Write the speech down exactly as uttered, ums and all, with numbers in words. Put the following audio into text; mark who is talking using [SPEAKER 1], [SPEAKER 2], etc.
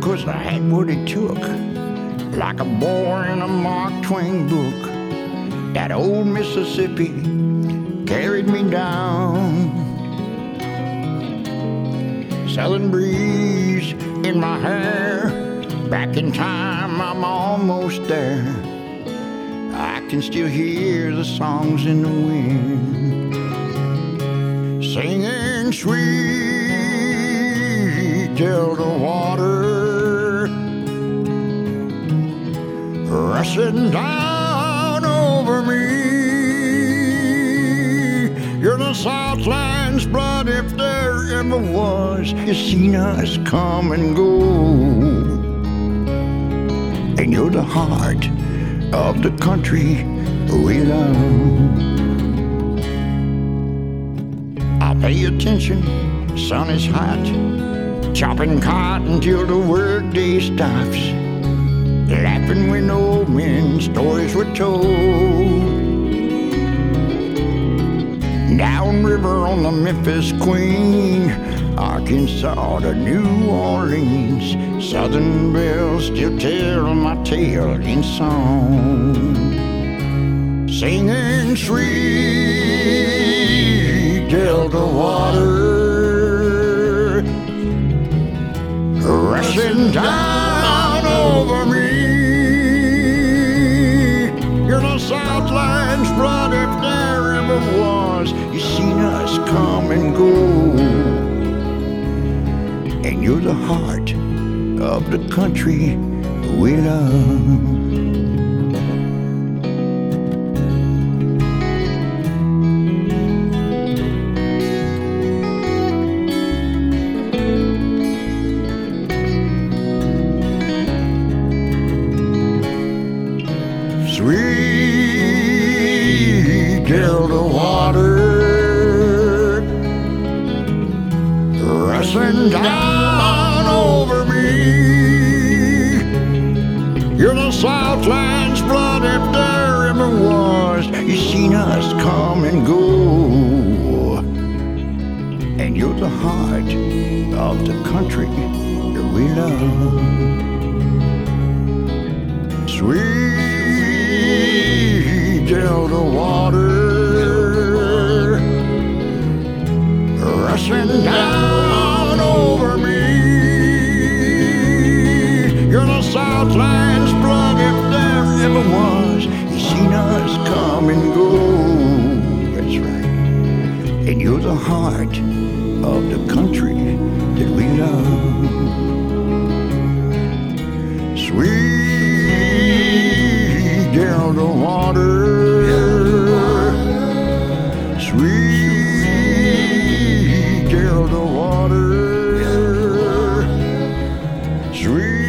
[SPEAKER 1] 'cause I had what it took. Like a boy in a Mark Twain book, that old Mississippi carried me down. Southern breeze in my hair, back in time I'm almost there. I can still hear the songs in the wind, singing sweet Delta water, rushing down over me. You're the Southland's blood if there ever was. You've seen us come and go, and you're the heart of the country we love. I pay attention, sun is hot, chopping cotton till the workday stops, laughing when old men's stories were told. Downriver on the Memphis Queen, Arkansas to New Orleans, Southern bells still tell my tale in song, singing sweet Delta water, rushing down over me. You're the Southland's blood if there ever was. You've seen us come and go, and you're the heart of the country we love. Sweet Delta water, rushing down over me. You're the Southland's blood if there ever was. You've seen us come and go, and you're the heart of the country that we love. Sweet Delta water, rushing down over me. You're the Southland's blood if there ever was. You've seen us come and go, that's right, and you're the heart of the country that we love. Sweet Delta water, sweet Delta water, sweet